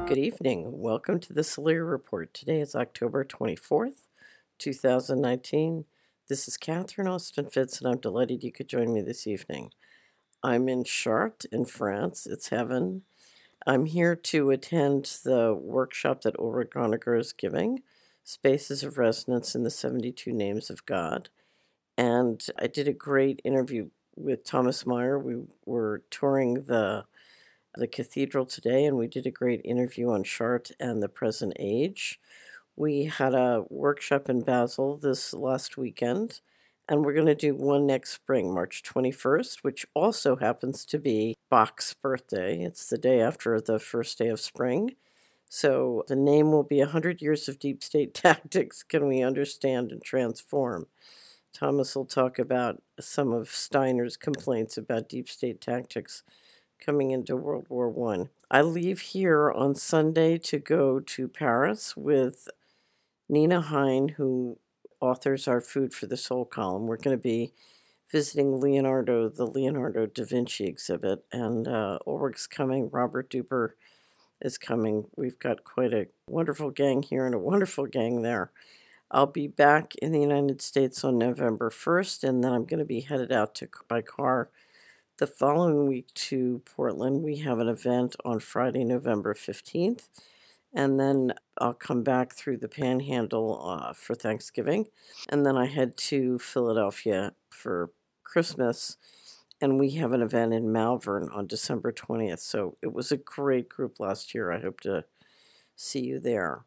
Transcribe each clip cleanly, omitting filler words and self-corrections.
Good evening. Welcome to the Solir Report. Today is October 24th, 2019. This is Catherine Austin Fitz, and I'm delighted you could join me this evening. I'm in Chartres in France. It's heaven. I'm here to attend the workshop that Ulrich Gronecker is giving, Spaces of Resonance in the 72 Names of God. And I did a great interview with Thomas Meyer. We were touring the cathedral today, and we did a great interview on Chartres and the present age. We had a workshop in Basel this last weekend, and we're going to do one next spring, March 21st, which also happens to be Bach's birthday. It's the day after the first day of spring. So the name will be 100 Years of Deep State Tactics. Can we understand and transform? Thomas will talk about some of Steiner's complaints about deep state tactics coming into World War I. I leave here on Sunday to go to Paris with Nina Hein, who authors our Food for the Soul column. We're going to be visiting the Leonardo da Vinci exhibit, and Ulrich's coming, Robert Duper is coming. We've got quite a wonderful gang here and a wonderful gang there. I'll be back in the United States on November 1st, and then I'm going to be headed out by car the following week to Portland. We have an event on Friday, November 15th, and then I'll come back through the Panhandle for Thanksgiving, and then I head to Philadelphia for Christmas, and we have an event in Malvern on December 20th. So it was a great group last year. I hope to see you there.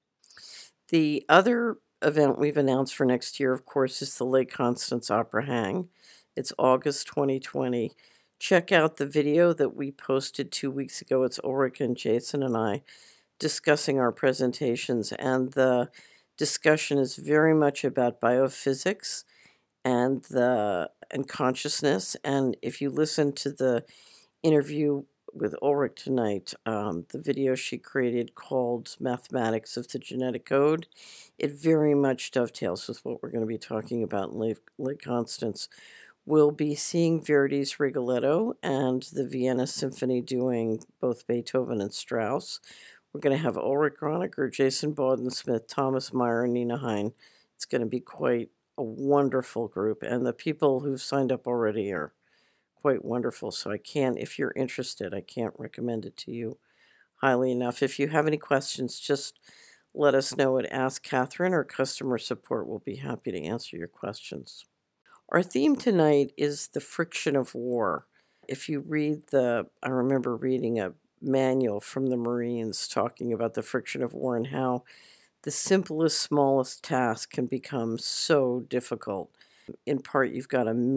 The other event we've announced for next year, of course, is the Lake Constance Opera Hang. It's August 2020. Check out the video that we posted 2 weeks ago. It's Ulrich and Jason and I discussing our presentations, and the discussion is very much about biophysics and consciousness. And if you listen to the interview with Ulrich tonight, the video she created called Mathematics of the Genetic Code, it very much dovetails with what we're going to be talking about in Lake Constance. We'll be seeing Verdi's Rigoletto and the Vienna Symphony doing both Beethoven and Strauss. We're going to have Ulrich Gronecker, Jason Bawden-Smith, Thomas Meyer, and Nina Hein. It's going to be quite a wonderful group, and the people who've signed up already are quite wonderful. So if you're interested, I can't recommend it to you highly enough. If you have any questions, just let us know at Ask Catherine, or customer support will be happy to answer your questions. Our theme tonight is the friction of war. If you read I remember reading a manual from the Marines talking about the friction of war and how the simplest, smallest task can become so difficult. In part, in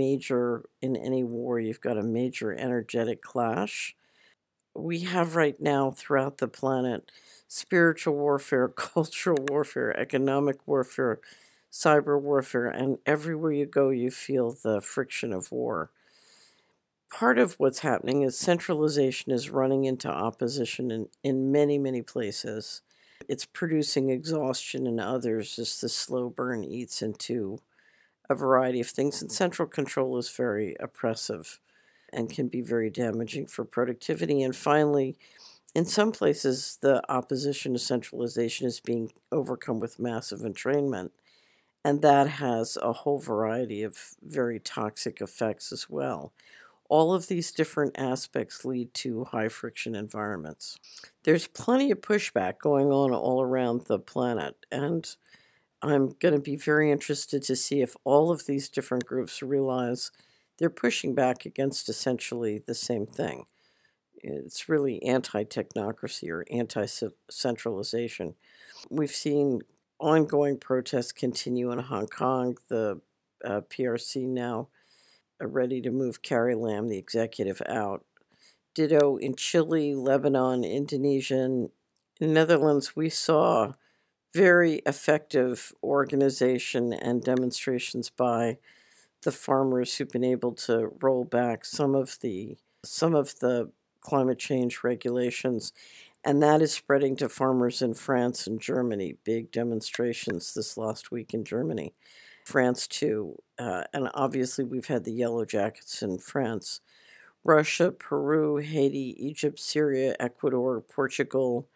any war, you've got a major energetic clash. We have right now throughout the planet spiritual warfare, cultural warfare, economic warfare, cyber warfare, and everywhere you go, you feel the friction of war. Part of what's happening is centralization is running into opposition in many, many places. It's producing exhaustion in others as the slow burn eats into a variety of things, and central control is very oppressive and can be very damaging for productivity. And finally, in some places, the opposition to centralization is being overcome with massive entrainment, and that has a whole variety of very toxic effects as well. All of these different aspects lead to high friction environments. There's plenty of pushback going on all around the planet, and I'm going to be very interested to see if all of these different groups realize they're pushing back against essentially the same thing. It's really anti-technocracy or anti-centralization. We've seen ongoing protests continue in Hong Kong. The PRC now are ready to move Carrie Lam, the executive, out. Ditto in Chile, Lebanon, Indonesia, and in Netherlands, we saw very effective organization and demonstrations by the farmers who've been able to roll back some of the climate change regulations, and that is spreading to farmers in France and Germany. Big demonstrations this last week in Germany, France too, and obviously we've had the Yellow Jackets in France. Russia, Peru, Haiti, Egypt, Syria, Ecuador, Portugal,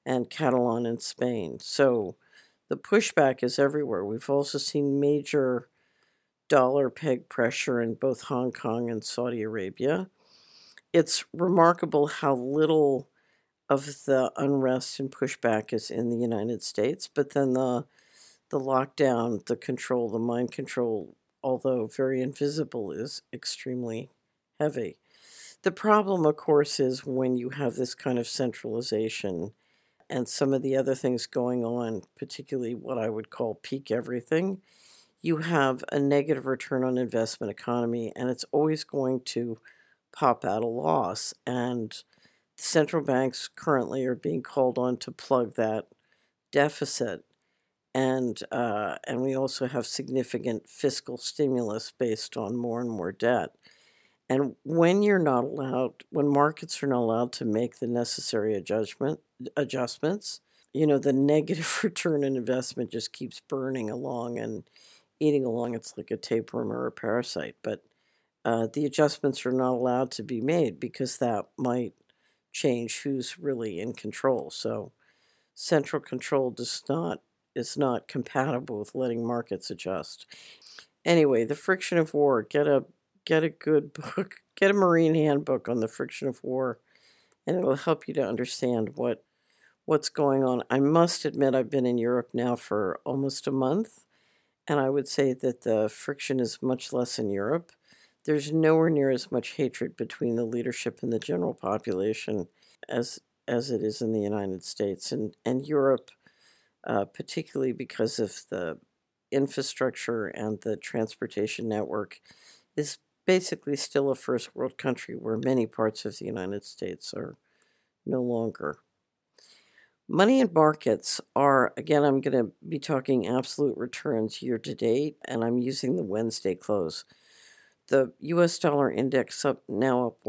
and Catalan in Spain. So the pushback is everywhere. We've also seen major dollar peg pressure in both Hong Kong and Saudi Arabia. It's remarkable how little of the unrest and pushback is in the United States, but then the lockdown, the control, the mind control, although very invisible, is extremely heavy. The problem, of course, is when you have this kind of centralization and some of the other things going on, particularly what I would call peak everything, you have a negative return on investment economy, and it's always going to pop out a loss. And central banks currently are being called on to plug that deficit. And we also have significant fiscal stimulus based on more and more debt. And when markets are not allowed to make the necessary adjustments, the negative return on investment just keeps burning along and eating along. It's like a tapeworm or a parasite. But the adjustments are not allowed to be made because that might change who's really in control. So central control is not compatible with letting markets adjust. Anyway, the friction of war. Get a good book. Get a Marine handbook on the friction of war, and it'll help you to understand what's going on. I must admit, I've been in Europe now for almost a month, and I would say that the friction is much less in Europe. There's nowhere near as much hatred between the leadership and the general population as it is in the United States and Europe, particularly because of the infrastructure and the transportation network, is basically still a first world country where many parts of the United States are no longer. Money and markets are, again, I'm going to be talking absolute returns year to date, and I'm using the Wednesday close. The US dollar index now up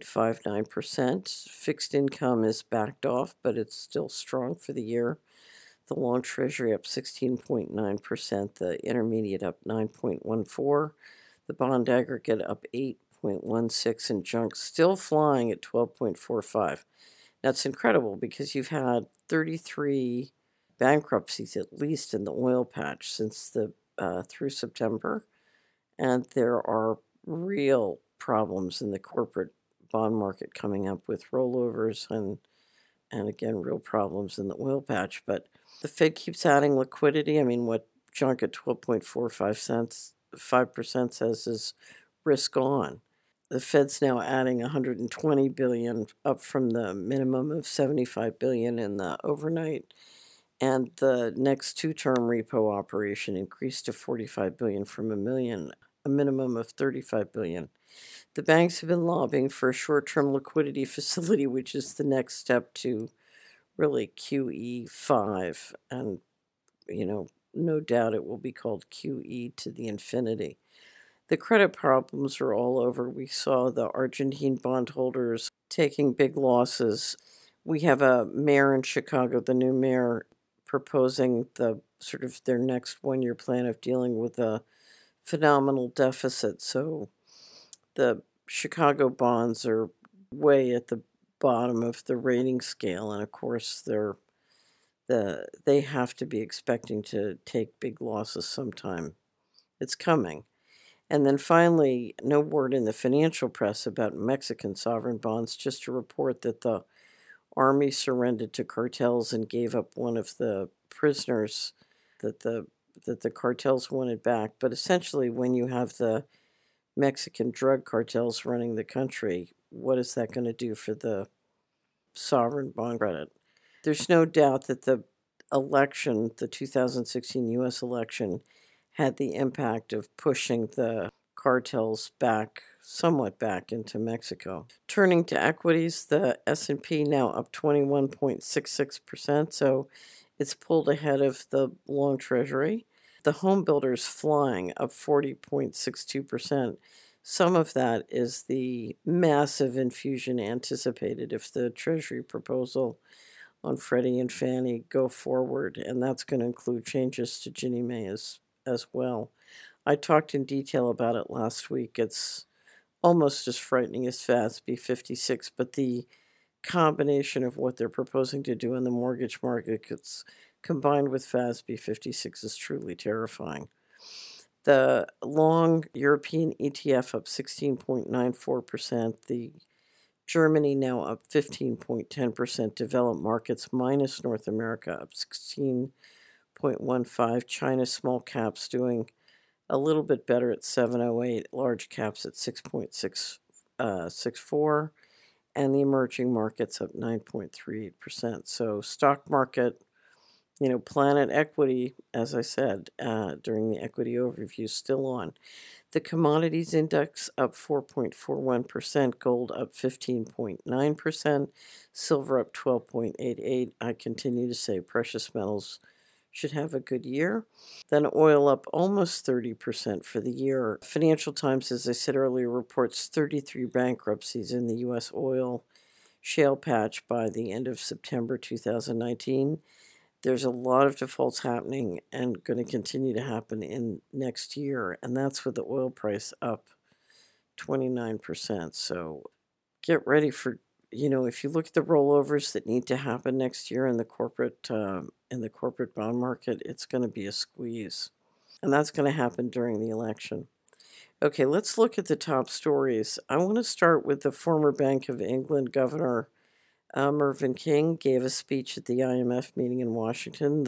1.59%. Fixed income is backed off, but it's still strong for the year. The long treasury up 16.9%, the intermediate up 9.14%, the bond aggregate up 8.16%, and junk still flying at 12.45%. That's incredible because you've had 33 bankruptcies at least in the oil patch since through September, and there are real problems in the corporate bond market coming up with rollovers and again real problems in the oil patch. But the Fed keeps adding liquidity. I mean, what junk at 5% says is risk on. The Fed's now adding 120 billion up from the minimum of 75 billion in the overnight, and the next two-term repo operation increased to 45 billion from a minimum of 35 billion. The banks have been lobbying for a short-term liquidity facility, which is the next step to really QE5, and no doubt it will be called QE to the infinity. The credit problems are all over. We saw the Argentine bondholders taking big losses. We have a mayor in Chicago, the new mayor, proposing the sort of their next one-year plan of dealing with a phenomenal deficit. So the Chicago bonds are way at the bottom of the rating scale, and of course they have to be expecting to take big losses sometime. It's coming. And then finally, no word in the financial press about Mexican sovereign bonds, just to report that the army surrendered to cartels and gave up one of the prisoners that the cartels wanted back. But essentially, when you have the Mexican drug cartels running the country, what is that going to do for the sovereign bond credit? There's no doubt that the 2016 U.S. election, had the impact of pushing the cartels somewhat back into Mexico. Turning to equities, the S&P now up 21.66%, so it's pulled ahead of the long treasury. The home builders flying up 40.62%. Some of that is the massive infusion anticipated if the Treasury proposal on Freddie and Fannie go forward, and that's going to include changes to Ginnie Mae as well. I talked in detail about it last week. It's almost as frightening as FASB 56, but the combination of what they're proposing to do in the mortgage market combined with FASB 56 is truly terrifying. The long European ETF up 16.94%. The Germany now up 15.10%. Developed markets minus North America up 16.15%. China small caps doing a little bit better at 708. Large caps at 6.64. And the emerging markets up 9.38%. So stock market, Planet Equity, as I said during the equity overview, still on. The commodities index up 4.41%, gold up 15.9%, silver up 12.88%. I continue to say precious metals should have a good year. Then oil up almost 30% for the year. Financial Times, as I said earlier, reports 33 bankruptcies in the U.S. oil shale patch by the end of September 2019. There's a lot of defaults happening and going to continue to happen in next year, and that's with the oil price up 29%. So get ready for, if you look at the rollovers that need to happen next year in the corporate bond market, it's going to be a squeeze, and that's going to happen during the election. Okay, let's look at the top stories. I want to start with the former Bank of England governor Mervyn King gave a speech at the IMF meeting in Washington.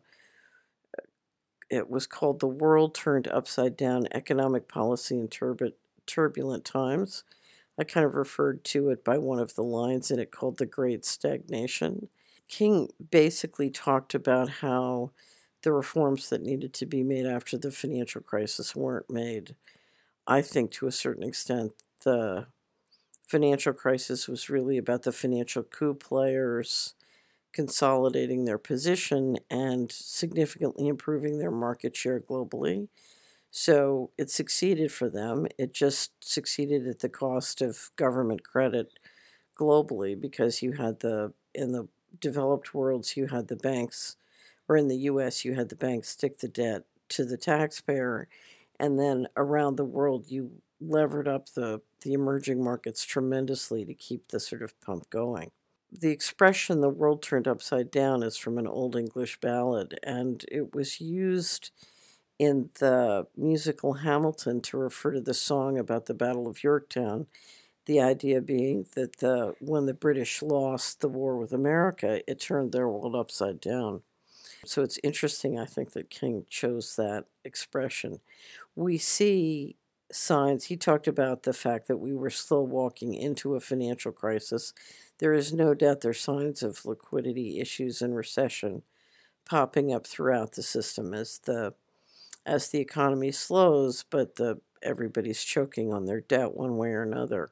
It was called "The World Turned Upside Down: Economic Policy in Turbulent Times." I kind of referred to it by one of the lines in it called "The Great Stagnation." King basically talked about how the reforms that needed to be made after the financial crisis weren't made. I think to a certain extent the financial crisis was really about the financial coup players consolidating their position and significantly improving their market share globally. So it succeeded for them. It just succeeded at the cost of government credit globally, because in the developed worlds, you had the banks, or in the US, you had the banks stick the debt to the taxpayer. And then around the world, you levered up the emerging markets tremendously to keep the sort of pump going. The expression "the world turned upside down" is from an old English ballad, and it was used in the musical Hamilton to refer to the song about the Battle of Yorktown. The idea being that when the British lost the war with America, it turned their world upside down. So it's interesting, I think, that King chose that expression. We see signs. He talked about the fact that we were still walking into a financial crisis. There is no doubt there's signs of liquidity issues and recession popping up throughout the system as the economy slows, but everybody's choking on their debt one way or another.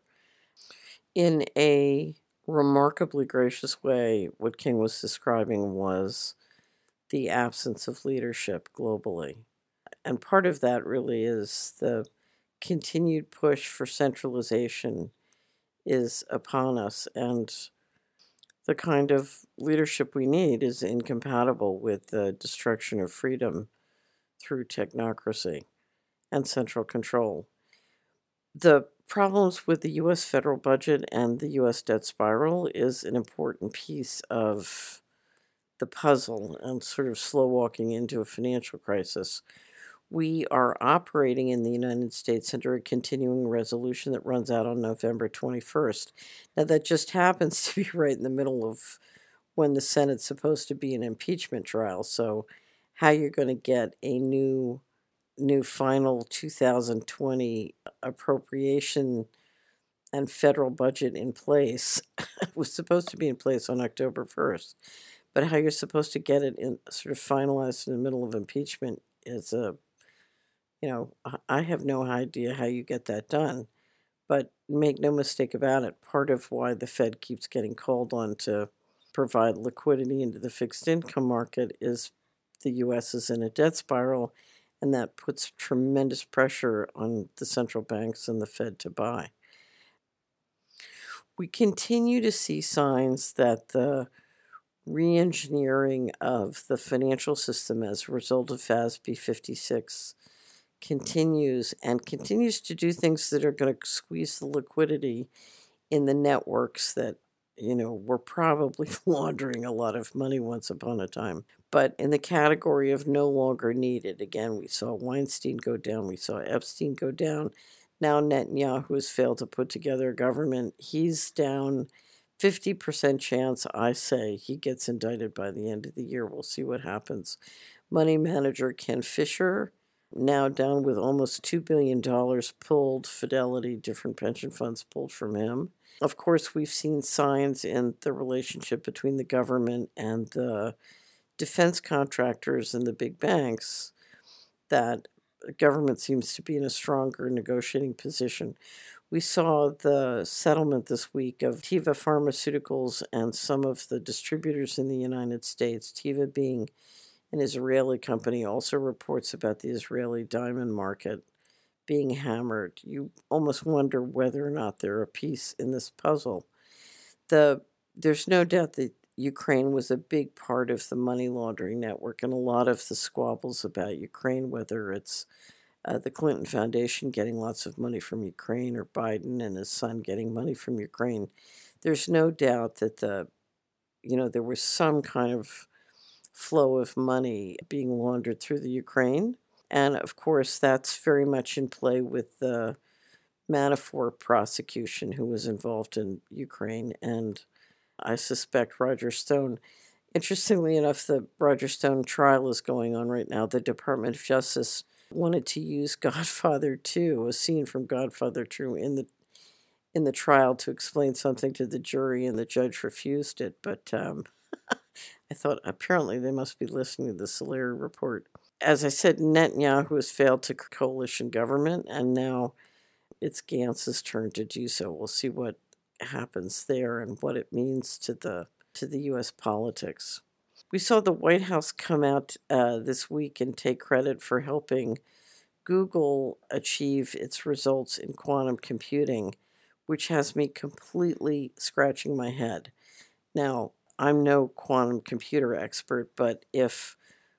In a remarkably gracious way, what King was describing was the absence of leadership globally. And part of that really is the continued push for centralization is upon us, and the kind of leadership we need is incompatible with the destruction of freedom through technocracy and central control. The problems with the U.S. federal budget and the U.S. debt spiral is an important piece of the puzzle and sort of slow walking into a financial crisis. We are operating in the United States under a continuing resolution that runs out on November 21st. Now, that just happens to be right in the middle of when the Senate's supposed to be an impeachment trial. So how you're going to get a new final 2020 appropriation and federal budget in place was supposed to be in place on October 1st. But how you're supposed to get it in sort of finalized in the middle of impeachment is I have no idea how you get that done. But make no mistake about it, part of why the Fed keeps getting called on to provide liquidity into the fixed income market is the U.S. is in a debt spiral, and that puts tremendous pressure on the central banks and the Fed to buy. We continue to see signs that the re-engineering of the financial system as a result of FASB 56 continues to do things that are going to squeeze the liquidity in the networks that were probably laundering a lot of money once upon a time. But in the category of no longer needed, again, we saw Weinstein go down, we saw Epstein go down. Now Netanyahu has failed to put together a government. He's down 50% chance, I say, he gets indicted by the end of the year. We'll see what happens. Money manager Ken Fisher, now down with almost $2 billion pulled. Fidelity, different pension funds pulled from him. Of course, we've seen signs in the relationship between the government and the defense contractors and the big banks that the government seems to be in a stronger negotiating position. We saw the settlement this week of Teva Pharmaceuticals and some of the distributors in the United States. Teva, being an Israeli company, also reports about the Israeli diamond market being hammered. You almost wonder whether or not they're a piece in this puzzle. There's no doubt that Ukraine was a big part of the money laundering network, and a lot of the squabbles about Ukraine, whether it's the Clinton Foundation getting lots of money from Ukraine or Biden and his son getting money from Ukraine, there's no doubt that there was some kind of flow of money being laundered through the Ukraine. And of course, that's very much in play with the Manafort prosecution, who was involved in Ukraine, and I suspect Roger Stone. Interestingly enough, the Roger Stone trial is going on right now. The Department of Justice wanted to use Godfather 2, a scene from Godfather 2, in the trial to explain something to the jury, and the judge refused it. But I thought apparently they must be listening to the Solari report. As I said, Netanyahu has failed to coalition government, and now it's Gantz's turn to do so. We'll see what happens there and what it means to the U.S. politics. We saw the White House come out this week and take credit for helping Google achieve its results in quantum computing, which has me completely scratching my head. Now, I'm no quantum computer expert, but if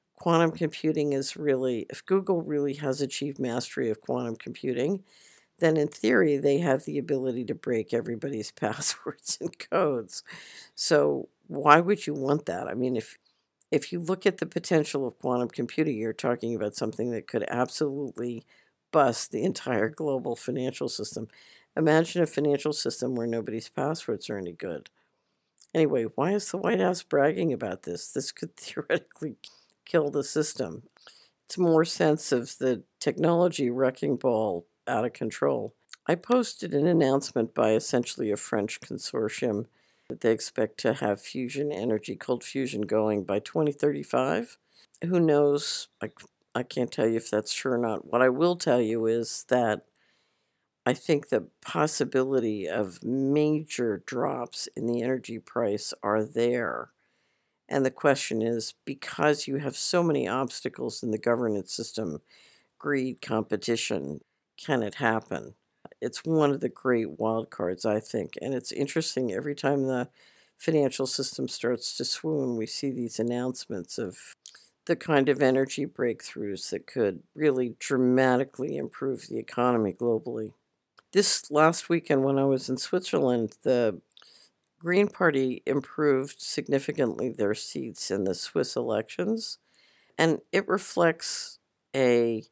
Google really has achieved mastery of quantum computing, then in theory they have the ability to break everybody's passwords and codes. So why would you want that? I mean, if you look at the potential of quantum computing, you're talking about something that could absolutely bust the entire global financial system. Imagine a financial system where nobody's passwords are any good. Anyway, why is the White House bragging about this? This could theoretically kill the system. It's more sense of the technology wrecking ball out of control. I posted an announcement by essentially a French consortium that they expect to have fusion energy, cold fusion, going by 2035. Who knows? I can't tell you if that's true or not. What I will tell you is that I think the possibility of major drops in the energy price are there. And the question is, because you have so many obstacles in the governance system, greed, competition, can it happen? It's one of the great wild cards, I think. And it's interesting, every time the financial system starts to swoon, we see these announcements of the kind of energy breakthroughs that could really dramatically improve the economy globally. This last weekend, when I was in Switzerland, the Green Party improved significantly their seats in the Swiss elections, and it reflects an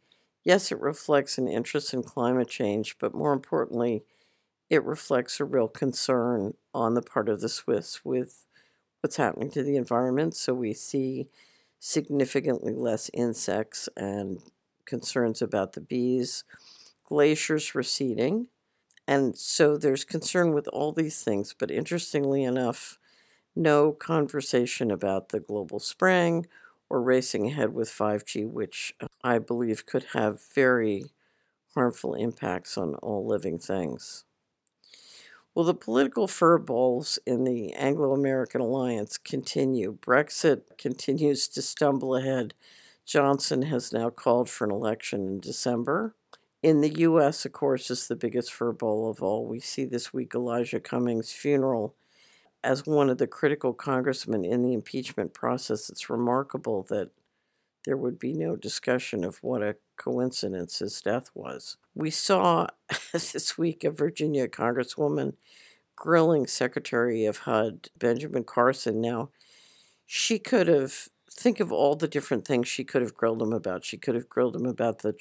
interest in climate change, but more importantly, it reflects a real concern on the part of the Swiss with what's happening to the environment. So we see significantly less insects and concerns about the bees, glaciers receding. And so there's concern with all these things, but interestingly enough, no conversation about the global spring or racing ahead with 5G, which I believe could have very harmful impacts on all living things. Well, the political furballs in the Anglo-American alliance continue. Brexit continues to stumble ahead. Johnson has now called for an election in December. In the U.S., of course, is the biggest furball of all. We see this week Elijah Cummings' funeral as one of the critical congressmen in the impeachment process. It's remarkable that there would be no discussion of what a coincidence his death was. We saw this week a Virginia Congresswoman grilling Secretary of HUD, Benjamin Carson. Now, she could have, think of all the different things she could have grilled him about. She could have grilled him about the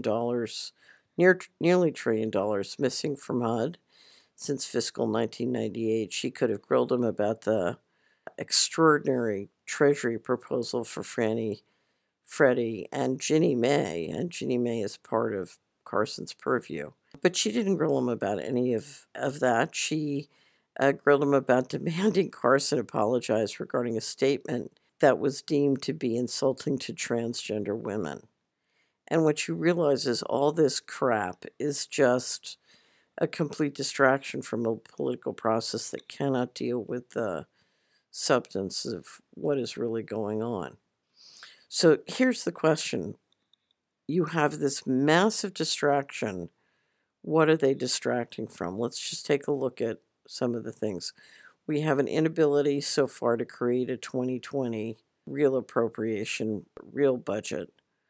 nearly $1 trillion missing from HUD since fiscal 1998. She could have grilled him about the extraordinary Treasury proposal for Freddie, and Ginnie Mae, and Ginnie Mae is part of Carson's purview. But she didn't grill him about any of that. She grilled him about demanding Carson apologize regarding a statement that was deemed to be insulting to transgender women. And what you realize is all this crap is just a complete distraction from a political process that cannot deal with the substance of what is really going on. So here's the question. You have this massive distraction. What are they distracting from? Let's just take a look at some of the things. We have an inability so far to create a 2020 real appropriation, real budget.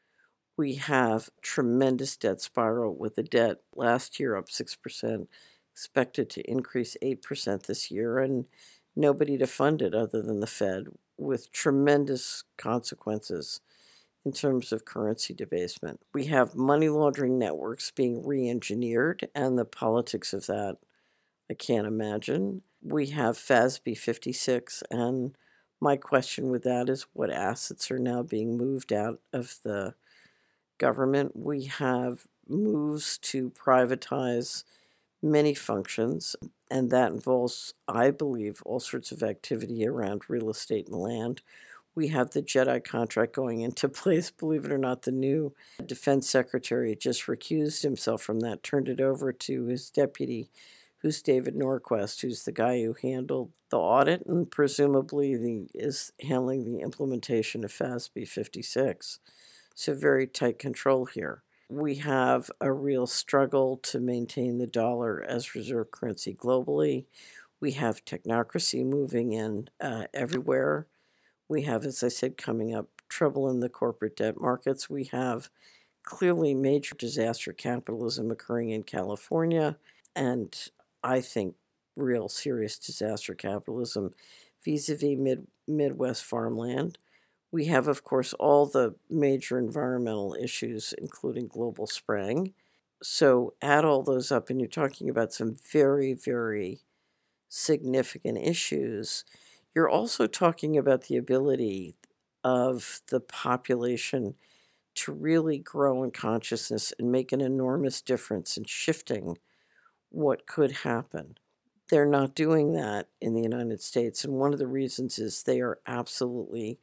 We have tremendous debt spiral with the debt last year up 6%, expected to increase 8% this year, and nobody to fund it other than the Fed, with tremendous consequences in terms of currency debasement. We have money laundering networks being re-engineered, and the politics of that I can't imagine. We have FASB 56, and my question with that is what assets are now being moved out of the government. We have moves to privatize many functions, and that involves, I believe, all sorts of activity around real estate and land. We have the JEDI contract going into place. Believe it or not, the new defense secretary just recused himself from that, turned it over to his deputy, who's David Norquist, who's the guy who handled the audit and presumably is handling the implementation of FASB 56. So very tight control here. We have a real struggle to maintain the dollar as reserve currency globally. We have technocracy moving in everywhere. We have, as I said, coming up, trouble in the corporate debt markets. We have clearly major disaster capitalism occurring in California, and I think real serious disaster capitalism vis-a-vis Midwest farmland. We have, of course, all the major environmental issues, including global spraying. So add all those up, and you're talking about some very, very significant issues. You're also talking about the ability of the population to really grow in consciousness and make an enormous difference in shifting what could happen. They're not doing that in the United States, and one of the reasons is they are absolutely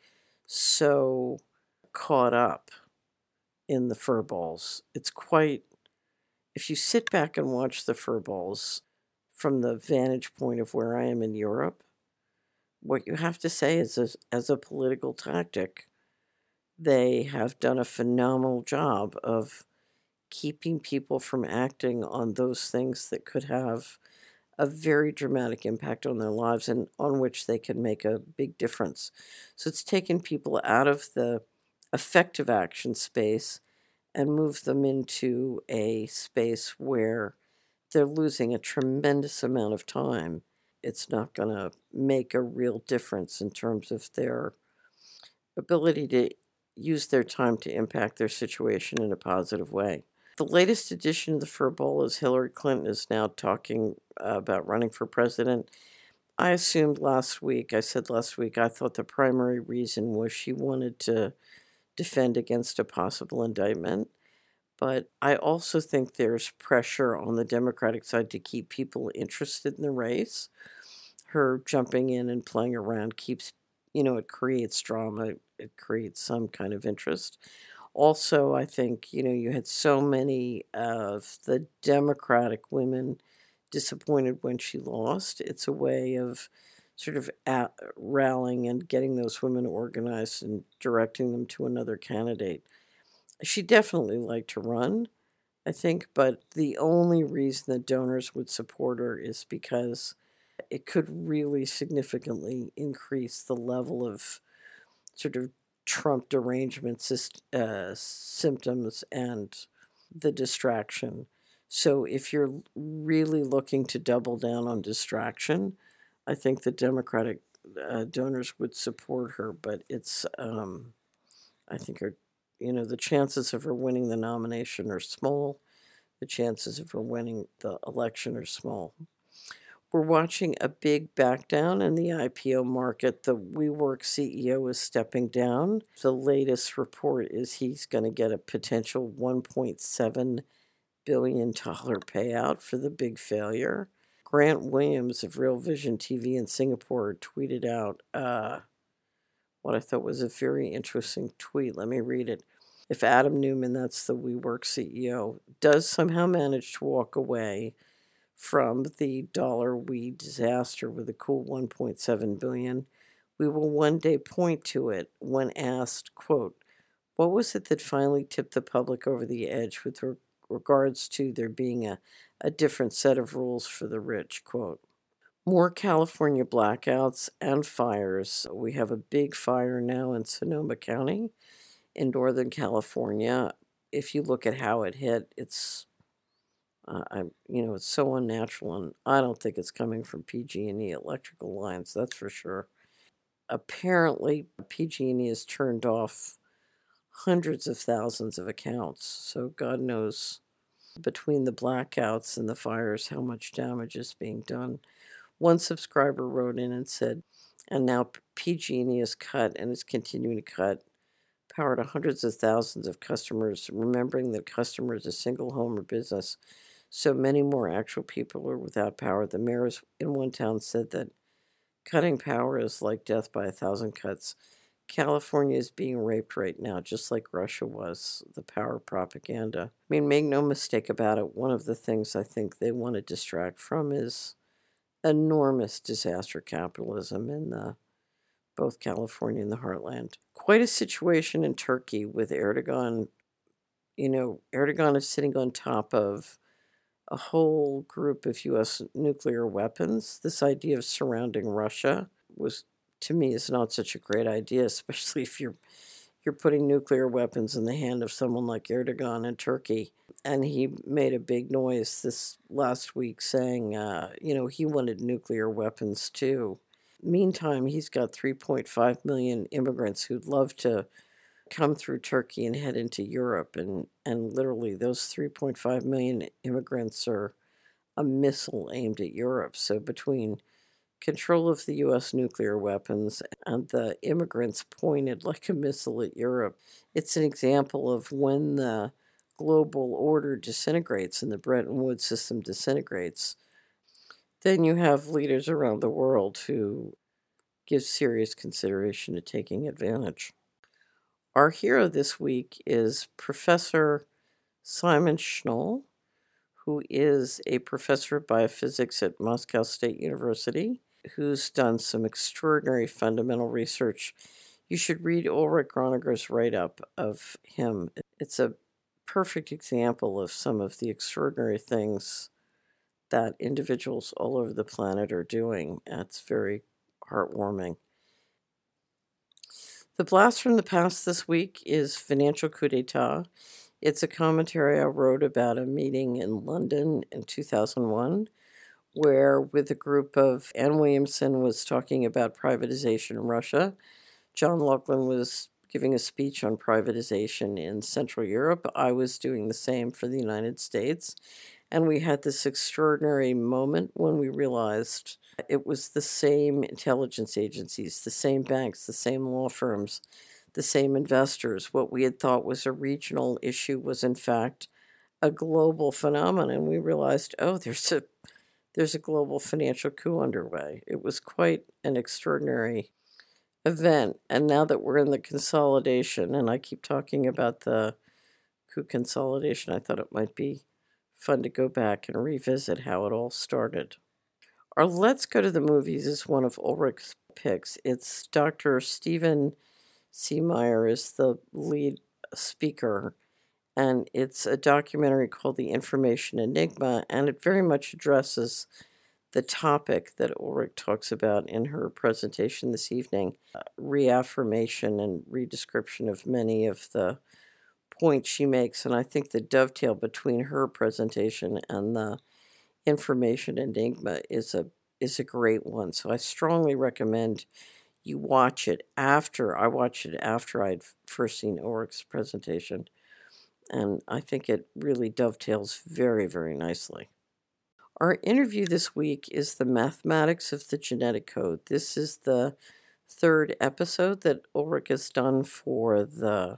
so caught up in the furballs. It's quite, if you sit back and watch the furballs from the vantage point of where I am in Europe, what you have to say is, as a political tactic, they have done a phenomenal job of keeping people from acting on those things that could have a very dramatic impact on their lives and on which they can make a big difference. So it's taken people out of the effective action space and moved them into a space where they're losing a tremendous amount of time. It's not going to make a real difference in terms of their ability to use their time to impact their situation in a positive way. The latest edition of the furball is Hillary Clinton is now talking about running for president. I said last week, I thought the primary reason was she wanted to defend against a possible indictment. But I also think there's pressure on the Democratic side to keep people interested in the race. Her jumping in and playing around keeps, it creates drama, it creates some kind of interest. Also, I think, you had so many of the Democratic women disappointed when she lost. It's a way of sort of rallying and getting those women organized and directing them to another candidate. She definitely liked to run, I think, but the only reason that donors would support her is because it could really significantly increase the level of sort of Trump derangement symptoms and the distraction. So if you're really looking to double down on distraction, I think the Democratic donors would support her, but I think the chances of her winning the nomination are small. The chances of her winning the election are small. We're watching a big back down in the IPO market. The WeWork CEO is stepping down. The latest report is he's going to get a potential $1.7 billion payout for the big failure. Grant Williams of Real Vision TV in Singapore tweeted out what I thought was a very interesting tweet. Let me read it. If Adam Newman, that's the WeWork CEO, does somehow manage to walk away from the dollar we disaster with a cool 1.7 billion, we will one day point to it when asked, quote, what was it that finally tipped the public over the edge with regards to there being a different set of rules for the rich, quote. More California blackouts and fires. We have a big fire now in Sonoma County in Northern California. If you look at how it hit, it's it's so unnatural, and I don't think it's coming from PG&E electrical lines, that's for sure. Apparently, PG&E has turned off hundreds of thousands of accounts, so God knows between the blackouts and the fires how much damage is being done. One subscriber wrote in and said, and now PG&E is cut and is continuing to cut power to hundreds of thousands of customers, remembering that customer is a single home or business. So many more actual people are without power. The mayor in one town said that cutting power is like death by 1,000 cuts. California is being raped right now, just like Russia was, the power propaganda. I mean, make no mistake about it, one of the things I think they want to distract from is enormous disaster capitalism in both California and the heartland. Quite a situation in Turkey with Erdogan. Erdogan is sitting on top of a whole group of U.S. nuclear weapons. This idea of surrounding Russia to me, is not such a great idea, especially if you're putting nuclear weapons in the hand of someone like Erdogan in Turkey. And he made a big noise this last week saying, he wanted nuclear weapons too. Meantime, he's got 3.5 million immigrants who'd love to come through Turkey and head into Europe. And literally, those 3.5 million immigrants are a missile aimed at Europe. So between control of the U.S. nuclear weapons and the immigrants pointed like a missile at Europe, it's an example of when the global order disintegrates and the Bretton Woods system disintegrates, then you have leaders around the world who give serious consideration to taking advantage. Our hero this week is Professor Simon Schnoll, who is a professor of biophysics at Moscow State University, who's done some extraordinary fundamental research. You should read Ulrich Groninger's write-up of him. It's a perfect example of some of the extraordinary things that individuals all over the planet are doing. It's very heartwarming. The blast from the past this week is Financial Coup d'etat. It's a commentary I wrote about a meeting in London in 2001 where, with a group of, Ann Williamson was talking about privatization in Russia. John Laughlin was giving a speech on privatization in Central Europe. I was doing the same for the United States. And we had this extraordinary moment when we realized it was the same intelligence agencies, the same banks, the same law firms, the same investors. What we had thought was a regional issue was, in fact, a global phenomenon. And we realized, there's a global financial coup underway. It was quite an extraordinary event. And now that we're in the consolidation, and I keep talking about the coup consolidation, I thought it might be fun to go back and revisit how it all started. Our Let's Go to the Movies is one of Ulrich's picks. It's Dr. Stephen C. Meyer is the lead speaker, and it's a documentary called The Information Enigma, and it very much addresses the topic that Ulrich talks about in her presentation this evening, reaffirmation and redescription of many of the point she makes, and I think the dovetail between her presentation and the information enigma is a great one. So I strongly recommend you watch it after I watched it after I'd first seen Ulrich's presentation, and I think it really dovetails very, very nicely. Our interview this week is the mathematics of the genetic code. This is the third episode that Ulrich has done for the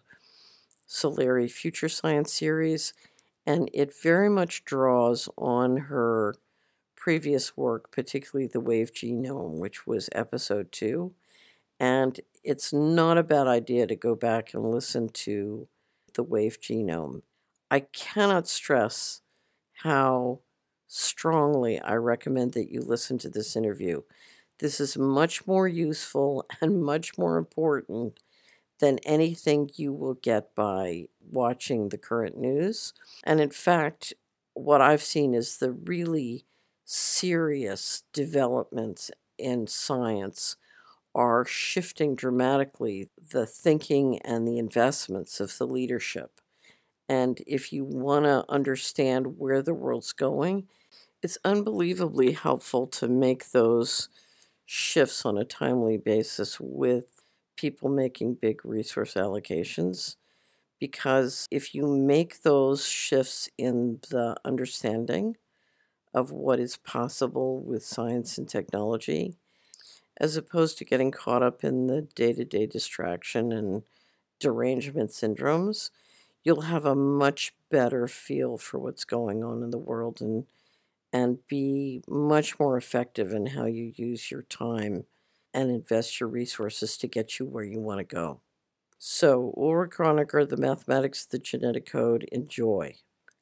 Solari Future Science series, and it very much draws on her previous work, particularly the Wave Genome, which was episode 2. And it's not a bad idea to go back and listen to the Wave Genome. I cannot stress how strongly I recommend that you listen to this interview. This is much more useful and much more important than anything you will get by watching the current news. And in fact, what I've seen is the really serious developments in science are shifting dramatically the thinking and the investments of the leadership. And if you want to understand where the world's going, it's unbelievably helpful to make those shifts on a timely basis with people making big resource allocations. Because if you make those shifts in the understanding of what is possible with science and technology, as opposed to getting caught up in the day-to-day distraction and derangement syndromes, you'll have a much better feel for what's going on in the world and be much more effective in how you use your time and invest your resources to get you where you want to go. So, Ulrich Kronecker, The Mathematics of the Genetic Code, enjoy.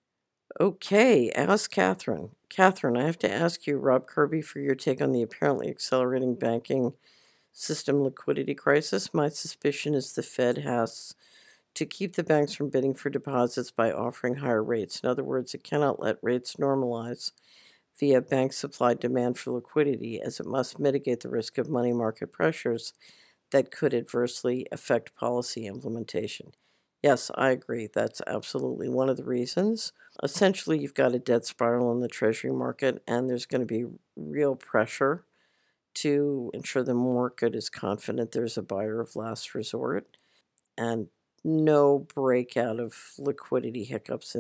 Okay, ask Catherine. Catherine, I have to ask you, Rob Kirby, for your take on the apparently accelerating banking system liquidity crisis. My suspicion is the Fed has to keep the banks from bidding for deposits by offering higher rates. In other words, it cannot let rates normalize via bank supply demand for liquidity, as it must mitigate the risk of money market pressures that could adversely affect policy implementation. Yes, I agree. That's absolutely one of the reasons. Essentially, you've got a debt spiral in the Treasury market, and there's going to be real pressure to ensure the market is confident there's a buyer of last resort and no breakout of liquidity hiccups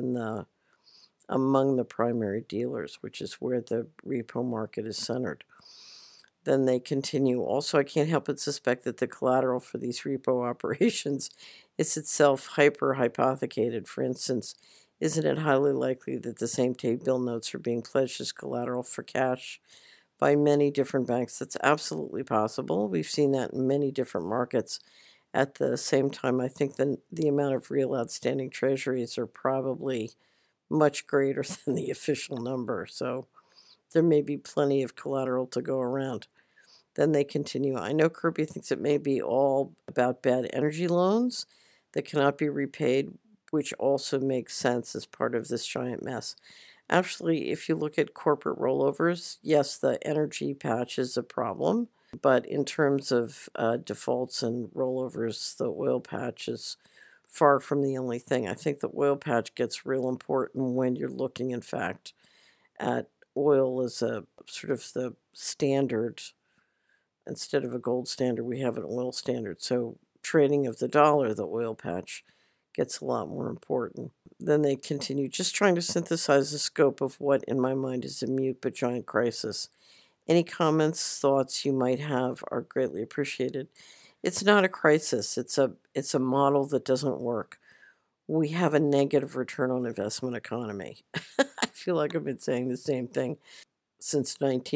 among the primary dealers, which is where the repo market is centered. Then they continue. Also, I can't help but suspect that the collateral for these repo operations is itself hyper-hypothecated. For instance, isn't it highly likely that the same T-bill notes are being pledged as collateral for cash by many different banks? That's absolutely possible. We've seen that in many different markets. At the same time, I think the amount of real outstanding treasuries are probably much greater than the official number. So there may be plenty of collateral to go around. Then they continue. I know Kirby thinks it may be all about bad energy loans that cannot be repaid, which also makes sense as part of this giant mess. Actually, if you look at corporate rollovers, yes, the energy patch is a problem, but in terms of defaults and rollovers, the oil patch is far from the only thing. I think the oil patch gets real important when you're looking, in fact, at oil as a sort of the standard. Instead of a gold standard, we have an oil standard. So trading of the dollar, the oil patch, gets a lot more important. Then they continue, just trying to synthesize the scope of what, in my mind, is a mute but giant crisis. Any comments, thoughts you might have are greatly appreciated. It's not a crisis. It's a model that doesn't work. We have a negative return on investment economy. I feel like I've been saying the same thing since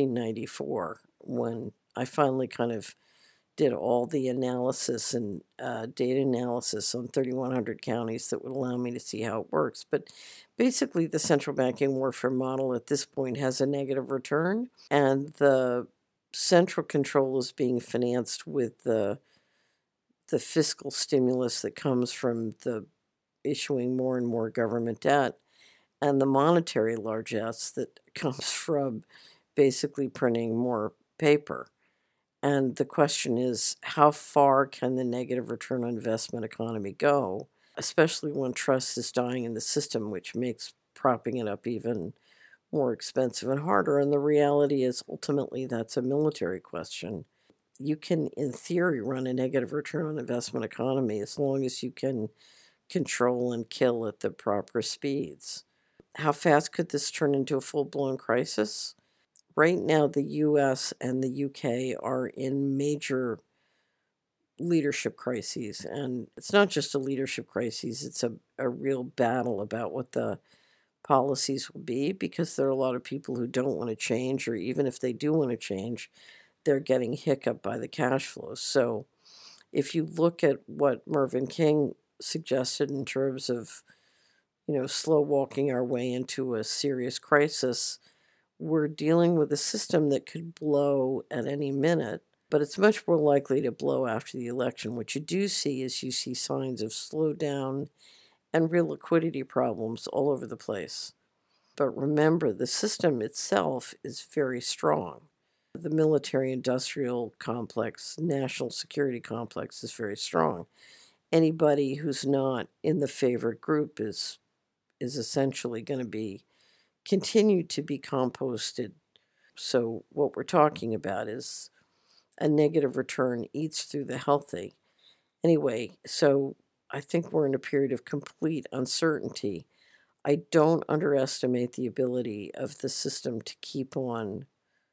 1994, when I finally kind of did all the analysis and data analysis on 3,100 counties that would allow me to see how it works. But basically, the central banking warfare model at this point has a negative return, and the central control is being financed with the fiscal stimulus that comes from the issuing more and more government debt, and the monetary largesse that comes from basically printing more paper. And the question is, how far can the negative return on investment economy go especially when trust is dying in the system, which makes propping it up even more expensive and harder. And the reality is, ultimately, that's a military question. You can, in theory, run a negative return on investment economy as long as you can control and kill at the proper speeds. How fast could this turn into a full-blown crisis? Right now, the US and the UK are in major leadership crises. And it's not just a leadership crisis, it's a real battle about what the policies will be, because there are a lot of people who don't want to change, or even if they do want to change, they're getting hiccup by the cash flows. So if you look at what Mervyn King suggested in terms of, slow walking our way into a serious crisis, we're dealing with a system that could blow at any minute, but it's much more likely to blow after the election. What you do see is you see signs of slowdown and real liquidity problems all over the place. But remember, the system itself is very strong. The military industrial complex, national security complex is very strong. Anybody who's not in the favored group is essentially going to be continued to be composted. So what we're talking about is a negative return eats through the healthy. Anyway, so I think we're in a period of complete uncertainty. I don't underestimate the ability of the system to keep on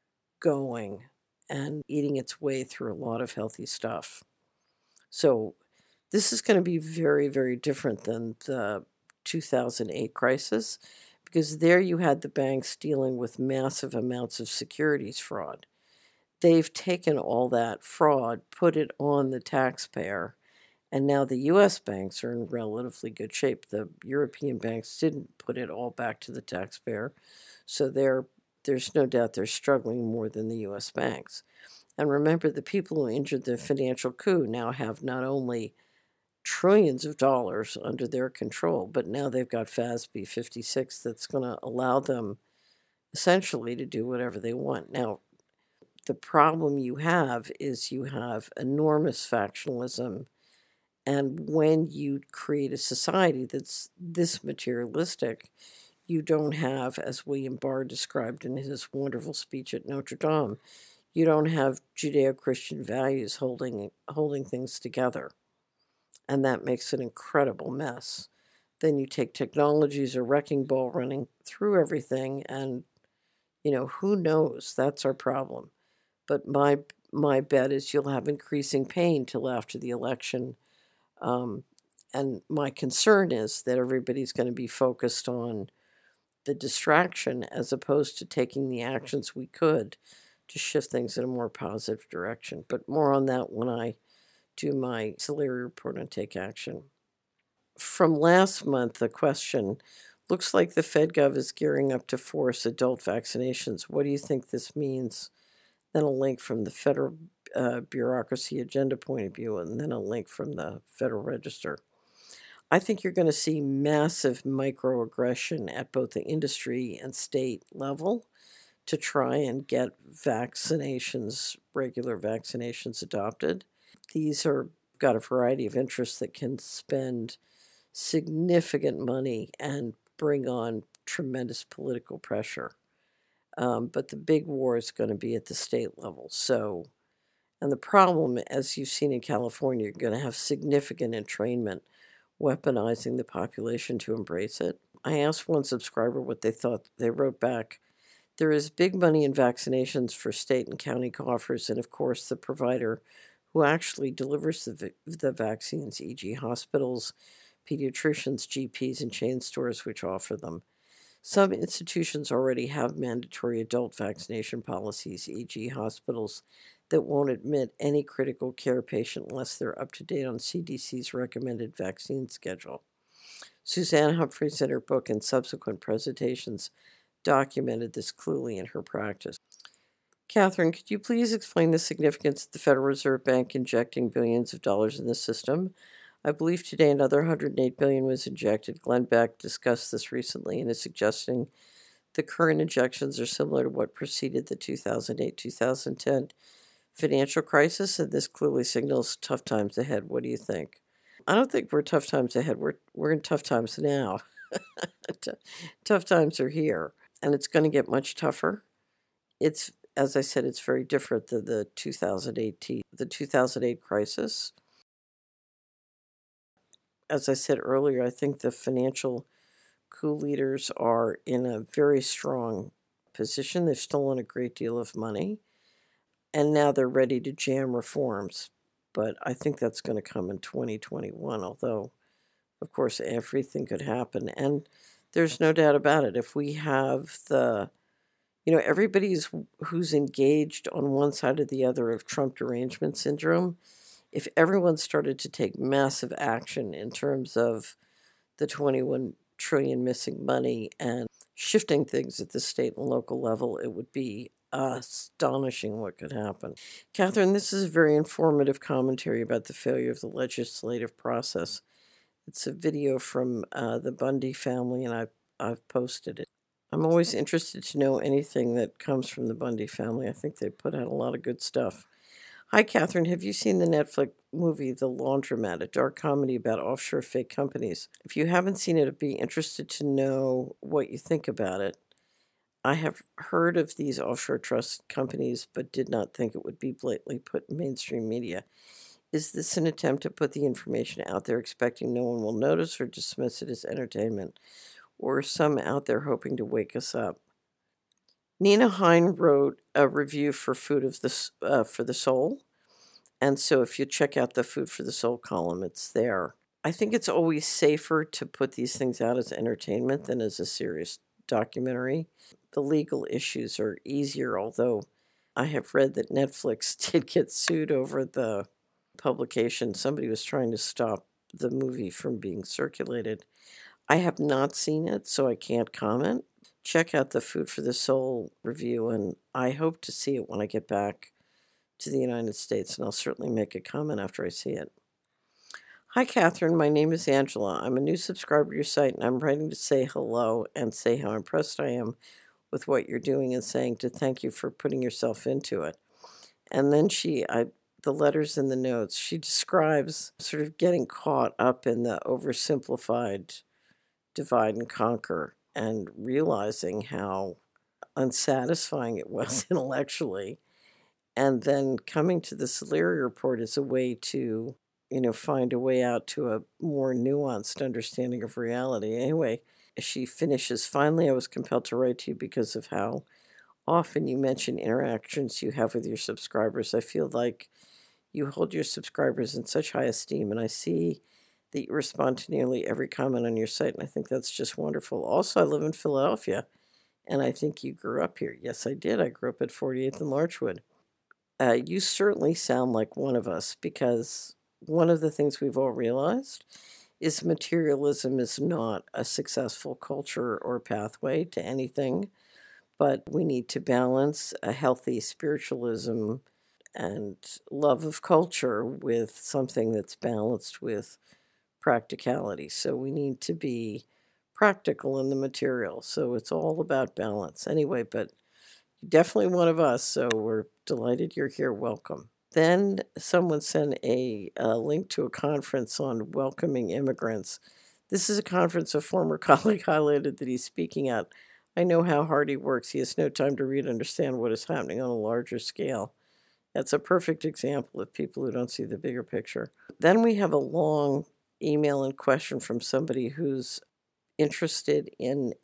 going and eating its way through a lot of healthy stuff. So this is going to be very, very different than the 2008 crisis, because there you had the banks dealing with massive amounts of securities fraud. They've taken all that fraud, put it on the taxpayer, and now the US banks are in relatively good shape. The European banks didn't put it all back to the taxpayer, so there's no doubt they're struggling more than the US banks. And remember, the people who injured the financial coup now have not only trillions of dollars under their control, but now they've got FASB 56 that's going to allow them essentially to do whatever they want. Now, the problem you have is you have enormous factionalism, and when you create a society that's this materialistic, you don't have, as William Barr described in his wonderful speech at Notre Dame, you don't have Judeo-Christian values holding things together. And that makes an incredible mess. Then you take technology as a wrecking ball running through everything, and who knows? That's our problem. But my bet is you'll have increasing pain till after the election. And my concern is that everybody's going to be focused on the distraction as opposed to taking the actions we could to shift things in a more positive direction. But more on that when I do my Solari report on Take Action. From last month, the question: looks like the FedGov is gearing up to force adult vaccinations. What do you think this means? Then a link from the Federal Bureaucracy Agenda point of view, and then a link from the Federal Register. I think you're going to see massive microaggression at both the industry and state level to try and get vaccinations, regular vaccinations, adopted. These are got a variety of interests that can spend significant money and bring on tremendous political pressure. But the big war is going to be at the state level. So, and the problem, as you've seen in California, you're going to have significant entrainment, weaponizing the population to embrace it. I asked one subscriber what they thought. They wrote back, "There is big money in vaccinations for state and county coffers, and of course the provider who actually delivers the vaccines, e.g. hospitals, pediatricians, GPs, and chain stores which offer them. Some institutions already have mandatory adult vaccination policies, e.g. hospitals, that won't admit any critical care patient unless they're up to date on CDC's recommended vaccine schedule." Suzanne Humphreys, in her book and subsequent presentations, documented this clearly in her practice. Catherine, could you please explain the significance of the Federal Reserve Bank injecting billions of dollars in the system? I believe today another $108 billion was injected. Glenn Beck discussed this recently and is suggesting the current injections are similar to what preceded the 2008-2010 financial crisis, and this clearly signals tough times ahead. What do you think? I don't think we're tough times ahead. We're in tough times now. Tough times are here, and it's going to get much tougher. It's, as I said, it's very different than the 2008 crisis. As I said earlier, I think the financial coup leaders are in a very strong position. They've stolen a great deal of money, and now they're ready to jam reforms. But I think that's going to come in 2021, although, of course, everything could happen. And there's no doubt about it. If we have everybody's who's engaged on one side or the other of Trump derangement syndrome, if everyone started to take massive action in terms of the 21 trillion missing money and shifting things at the state and local level, it would be astonishing what could happen. Catherine, this is a very informative commentary about the failure of the legislative process. It's a video from the Bundy family, and I've posted it. I'm always interested to know anything that comes from the Bundy family. I think they put out a lot of good stuff. Hi, Catherine. Have you seen the Netflix movie The Laundromat, a dark comedy about offshore fake companies? If you haven't seen it, I'd be interested to know what you think about it. I have heard of these offshore trust companies, but did not think it would be blatantly put in mainstream media. Is this an attempt to put the information out there expecting no one will notice or dismiss it as entertainment? Or are some out there hoping to wake us up? Nina Hine wrote a review for for the Soul, and so if you check out the Food for the Soul column, it's there. I think it's always safer to put these things out as entertainment than as a serious documentary. The legal issues are easier, although I have read that Netflix did get sued over the publication. Somebody was trying to stop the movie from being circulated. I have not seen it, so I can't comment. Check out the Food for the Soul review, and I hope to see it when I get back to the United States, and I'll certainly make a comment after I see it. Hi, Catherine. My name is Angela. I'm a new subscriber to your site, and I'm writing to say hello and say how impressed I am with what you're doing and saying to thank you for putting yourself into it. And then the letters in the notes, she describes sort of getting caught up in the oversimplified divide and conquer and realizing how unsatisfying it was intellectually. And then coming to the Solari report as a way to, find a way out to a more nuanced understanding of reality. Anyway, she finishes, finally, I was compelled to write to you because of how often you mention interactions you have with your subscribers. I feel like you hold your subscribers in such high esteem, and I see that you respond to nearly every comment on your site, and I think that's just wonderful. Also, I live in Philadelphia, and I think you grew up here. Yes, I did. I grew up at 48th and Larchwood. You certainly sound like one of us, because one of the things we've all realized is materialism is not a successful culture or pathway to anything, but we need to balance a healthy spiritualism and love of culture with something that's balanced with practicality. So we need to be practical in the material. So it's all about balance. Anyway, but you're definitely one of us. So we're delighted you're here. Welcome. Then someone sent a link to a conference on welcoming immigrants. This is a conference a former colleague highlighted that he's speaking at. I know how hard he works. He has no time to read and understand what is happening on a larger scale. That's a perfect example of people who don't see the bigger picture. Then we have a long email and question from somebody who's interested in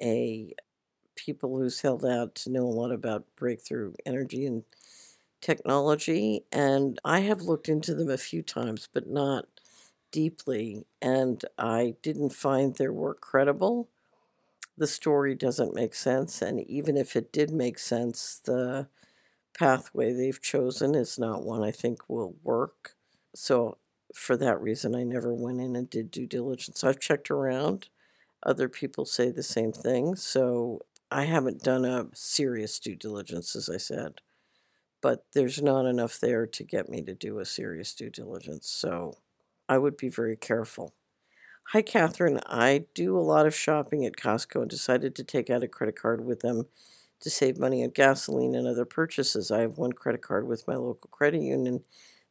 people who's held out to know a lot about breakthrough energy and technology. And I have looked into them a few times, but not deeply. And I didn't find their work credible. The story doesn't make sense. And even if it did make sense, the pathway they've chosen is not one I think will work. So for that reason, I never went in and did due diligence. I've checked around. Other people say the same thing. So I haven't done a serious due diligence, as I said. But there's not enough there to get me to do a serious due diligence. So I would be very careful. Hi, Catherine. I do a lot of shopping at Costco and decided to take out a credit card with them to save money on gasoline and other purchases. I have one credit card with my local credit union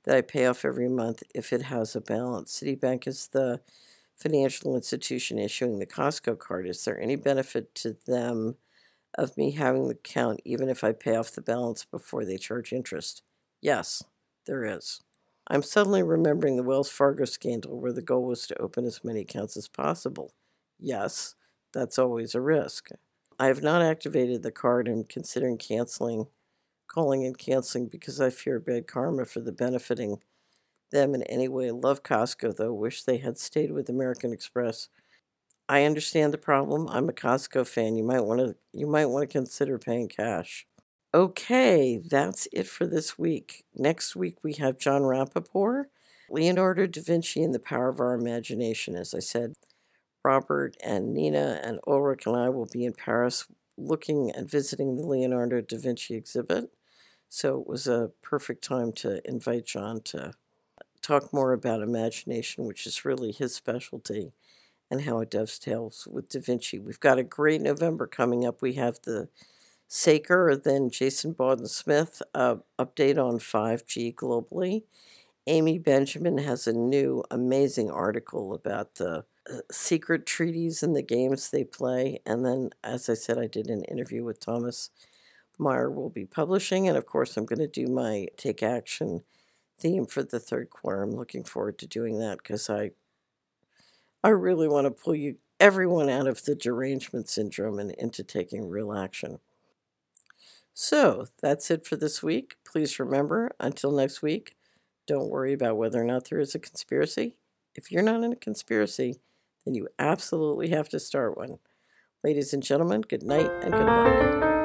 that I pay off every month if it has a balance. Citibank is the financial institution issuing the Costco card. Is there any benefit to them of me having the account even if I pay off the balance before they charge interest? Yes, there is. I'm suddenly remembering the Wells Fargo scandal where the goal was to open as many accounts as possible. Yes, that's always a risk. I have not activated the card and considering calling and canceling because I fear bad karma for the benefiting them in any way. Love Costco though, wish they had stayed with American Express. I understand the problem. I'm a Costco fan. You might want to consider paying cash. Okay, that's it for this week. Next week we have John Rappaport, Leonardo da Vinci and the Power of Our Imagination. As I said, Robert and Nina and Ulrich and I will be in Paris looking and visiting the Leonardo da Vinci exhibit. So it was a perfect time to invite John to talk more about imagination, which is really his specialty, and how it dovetails with Da Vinci. We've got a great November coming up. We have the Saker, then Jason Bawden-Smith update on 5G globally. Amy Benjamin has a new amazing article about the secret treaties and the games they play. And then, as I said, I did an interview with Thomas Meyer will be publishing. And of course, I'm going to do my Take Action theme for the third quarter. I'm looking forward to doing that because I really want to pull everyone out of the derangement syndrome and into taking real action. So that's it for this week. Please remember, until next week, don't worry about whether or not there is a conspiracy. If you're not in a conspiracy, then you absolutely have to start one. Ladies and gentlemen, good night and good luck.